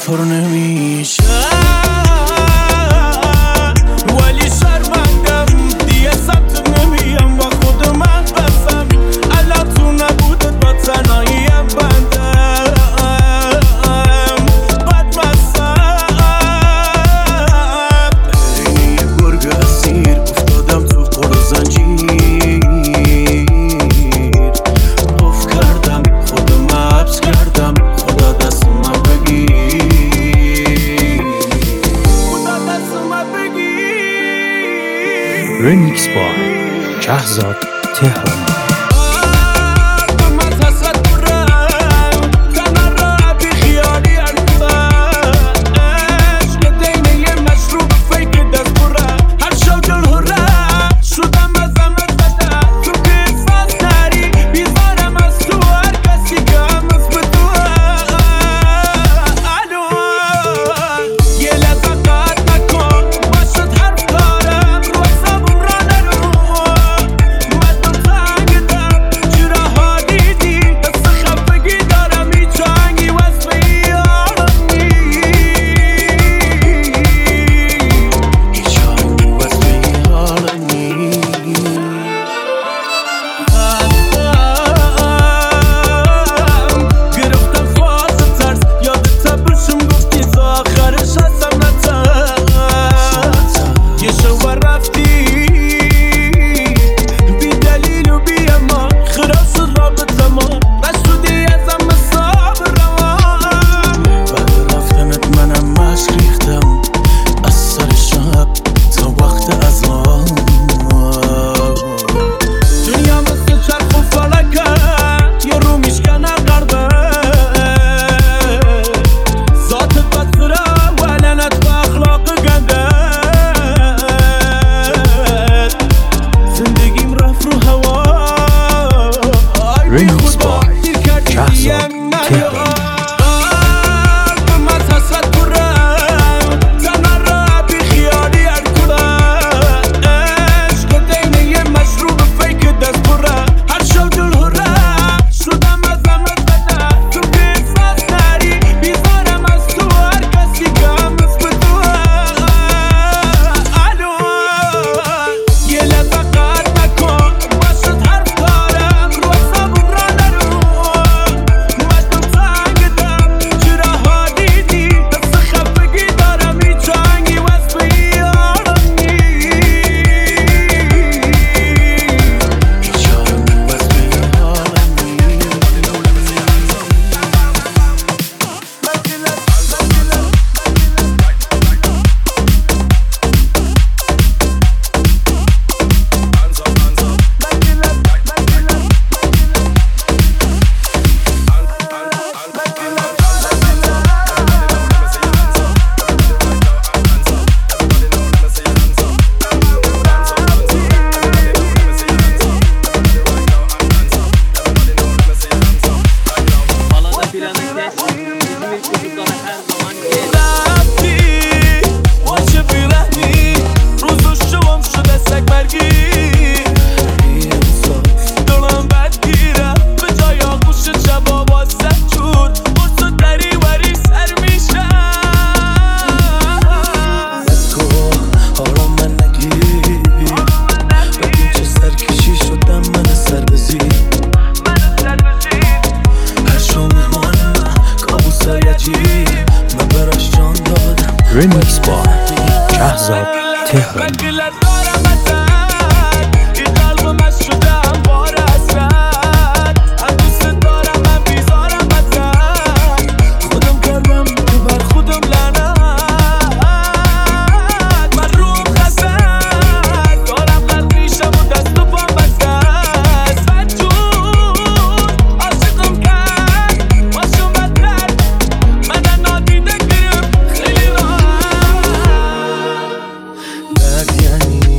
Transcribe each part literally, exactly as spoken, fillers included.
اینطور نمیشه ولی شرمندم دیگه سمت نمیم و خود من بسم الان تو نبودت با تنهاییم بندم بدمستم این یه گرگ اسیر افتادم تو قل و زنجیر اف کردم خودم حبس کردم خدا دست من بگیر خدا دست من بگیر رمیکس با شهزاد تهرانی. رمیکس با شهزاد تهرانی. رمیکس با شهزاد تهرانی. یعنی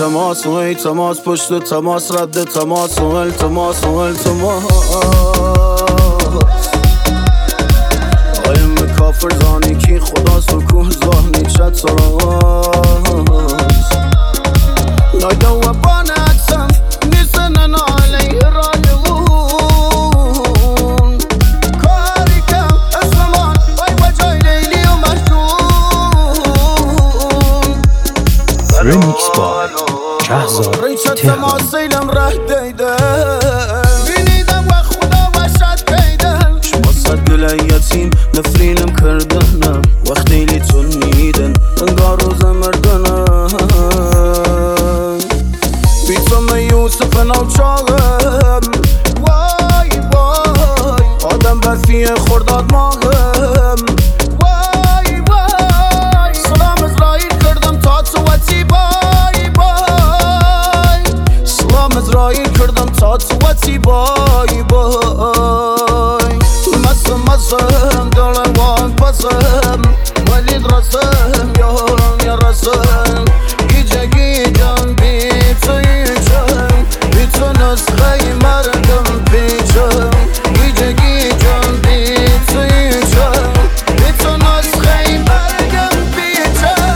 تماس و التماس پشت تماس رد تماس و التماس و التماس قایم کافر زانی کی خداست و کوه زانی چت سراس نایده و بانتم نیستن علیه راجعون کاری کم اسمان بای بجای لیلی و مجنون Remix by شهزاد ریچت تهران تماس سیلم ره دیده بینیدم و خدا وشت پیدن شما صد دل یتیم نفرینم کردنم وقتی لیتون میدن انگار روز مردنم بیتم یوسف نوچاقم وای وای آدم برفیه خورداد ماغم وای وای سلام ازرائیل کردم تا تو وطی بای بای سلام ازرائیل کردم تا تو وطی بای بای مسم مسم دلم وان پسم ولید رسم یارم یا رسم گیجه گیجم بی تو ایجم بی تو نسخه مردم پیچم گیجه گیجم بی تو ایجم بی تو نسخه مردم پیچم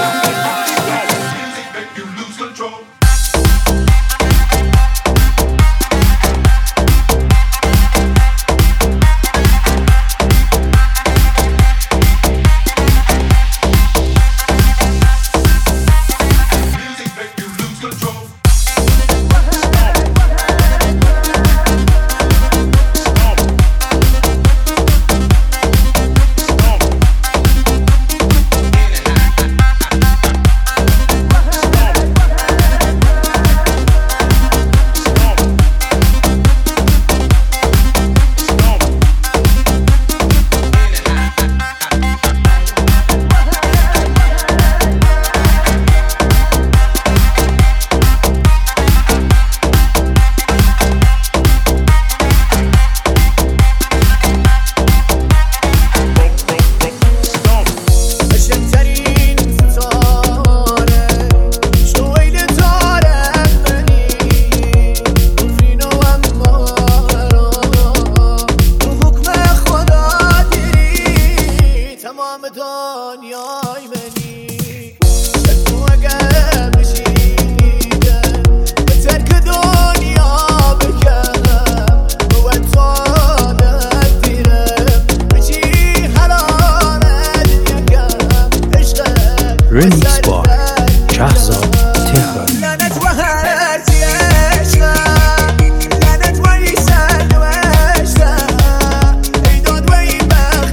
Remix by شهزاد تهران لعنت و هرچی عشقم لعنت و این سر و عشقم ای داد و این بخت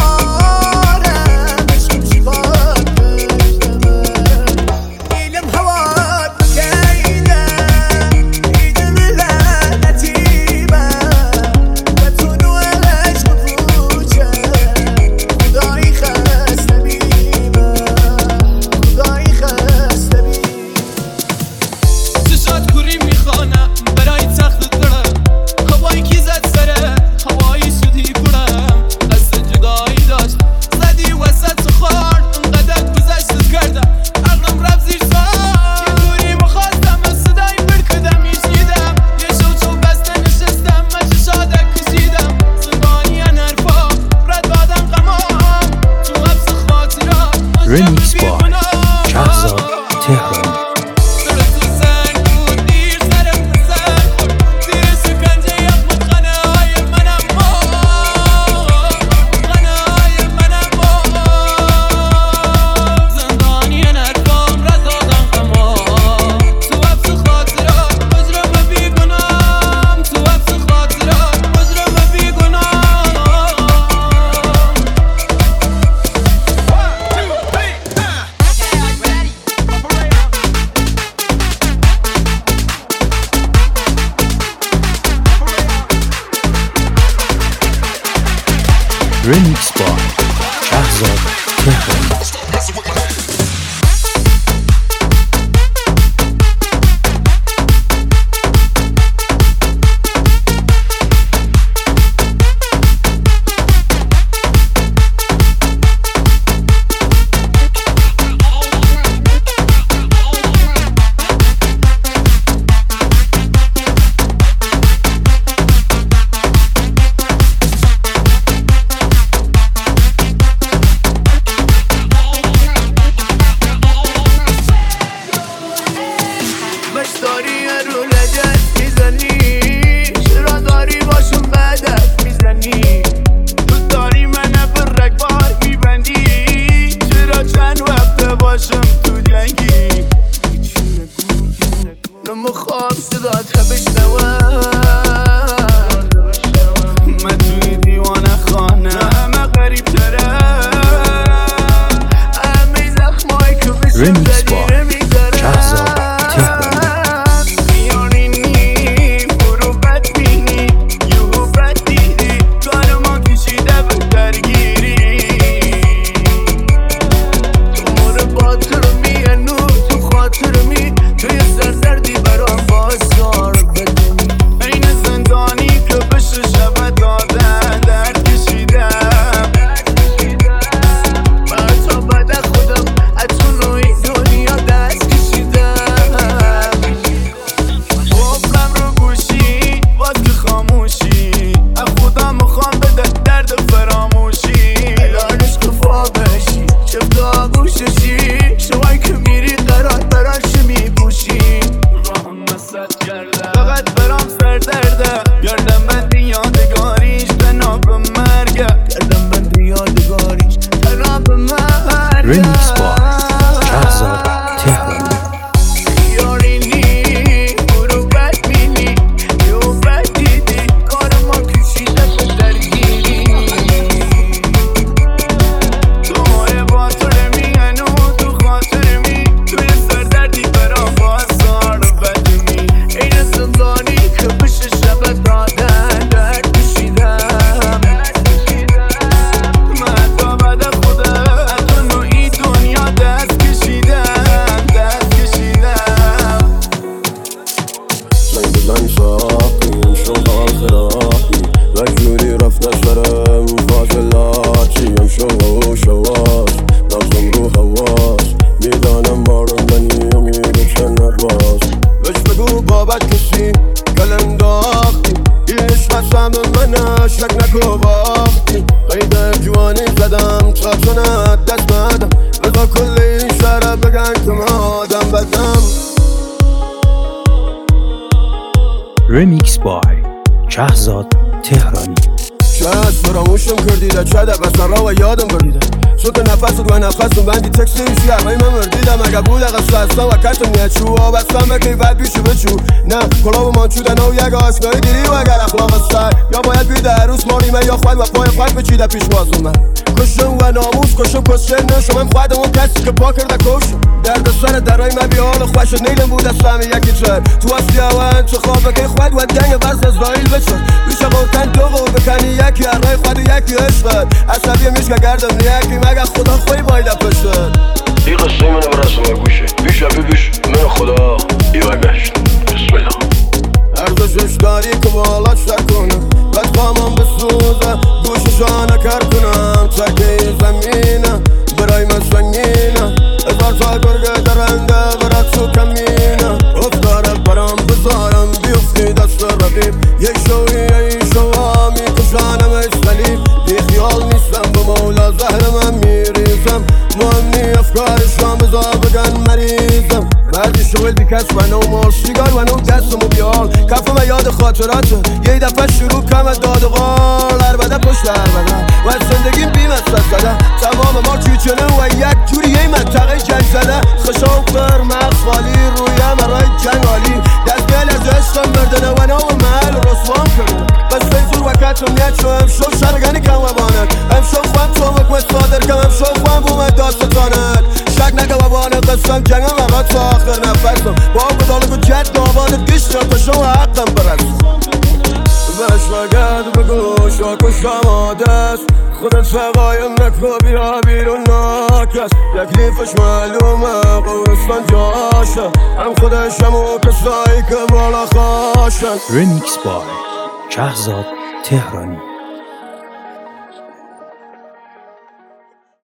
دارم عشقم شفاق کشتمم ایلم هوات بکیدم ایدم لعنتیبم و تون و عشق فوچم خدایی خسته بیمم خدایی خسته بیمم چشات کوری میخوانم برای تخت دارم هوایی کی زد سره هوایی شدی برم قصد جدایی داشت زدی وسط تو خورد انقدر گذشتت کردم عقلم رفت زیر سار یه دوری مخواستم از صدای برکدم میشنیدم یه شو چو بسته نشستم من چشادک کشیدم زندانی حرفا رد بادم غمام تو حبس خاطرات Remix by شهزاد تهران Remix by شهزاد تهران بشنوم من توی دیوانه خانه همه غریب تره همه زخمایی که بشم رمیکس با جدیره میذارم شهرزاد تهرانی. میارینی برو بد بینی یهو بد دیدی کار ما کشیده به درگیری تو مورد باطر می انو تو خاطر می توی سردردی برام بازار بدونی این زندانی که بشه شب دادن درد کشیدم من تا بعد خودم اتون روی دنیا دست کشیدم گفتم رو گوشی باز که خاموشی از خودم میخوام بده درد فراموشی الانش کفا بشی چفتا گوششی شوایی که میری قرار براش میپوشی راهم مسد کرده فقط برام سر درده گردم بندی یادگاریش تنها به مرگه گردم بندی یادگاریش تنها به مرگه رمیکس با شهرزاد تهرانی. یارینی برو بد بینی یو بد دیدی کار ما کشیده به درگیری تو ماه باطر می انو تو خاطر می توی سردردی برام بازار بدونی این زندانی که بشه شب دادن درد کشیدم من تا بعد خودم اتون نوعی دنیا دست کشیدم دست کشیدم زنگ بزن ساقیم شو آخراقی و جوری رفت نشترم فاصلاتیم شو و شواش نازم رو حواس میدانم بارون منی امید چند باز بهش بگو بابت کسی گلم داختی ایش قسم من شک نکو باختی قید جوانی زدم تا چند دست مدم بذار کل این شهر بگن که من آدم بدم رمیکس بای شهرزاد تهرانی. شاید فراموشم کردیده چه دقیقه را و یادم بردیده سوت نفست و نفستم بندی تکسی ایشی اقای من مردیدم اگه بود اگه سستم و کتم نیت شو آبستم بکی بد بیشو بچو نه کلاب من چودن و یک آسنایی دیری و اگر اخلاق سر یا باید بیده عروس ماریمه یا خود و پای خود بچیده پیش بازم من کشم و ناموس کشم کسر نشم من خودم اون کسی که پا کرده کشم درد سر درای من بیال خوش نیلم بود از سمی یکی چر تو اصلی اوان تو خواب بکی خود و دنگ برز ازرائیل بچر بیشه بودن تو و بکنی یکی ارای خود یکی عشقت عصبی میشه گردم یکی مگه خدا خوی بایده پشت این قصه منو برسم و گوشه بیشه بیش من خدا ای برگشت بسم الله ارزشش داری که بالا شر کنم بد خواهم بسوزه گوششانه کر کنم تکی زمینه برای من سنگینه ازار تا گرگه درنده برد تو کمینه افتاره برام بذارم بیفتی دست رقیب یک شوی یک شوا میکشانم اشتلیب بی خیال نیستم به مولا زهر من میریزم مهمنی افکارشان بذار بگن مریضم مردی شغل بی کس و نو مال سیگار و نو دستم و بیال کفم و یاد خاطراته یه دفعه شروع کم داد و غال عربده پشت عربده و زندگیم بیم است زده تمام ما چوچنه و یک جوری یه منطقه جنگ زده خشام پر مغز خالی رویم رای جنگ عالی دستگل از عشقم مردنه و نو محل رسوان کرده بس فیزور و کتم نیت شو امشو شرگنی کم و بانت امشو خوام تو مکمت صادر کم امشو خوام بومت داستانت شک نگه و بانت قسم جنگم و تا آخر نفسم با بدالگو جد دامانت گشتم تا شو حقم برسم بهش مگد بگو شاکو شماده است خودت سقایم نکو بیا بیرون ناکس تکلیفش معلومه قورستان جاشه هم خودشم و کسایی که بالا خاشن رمیکس بای شهرزاد تهرانی.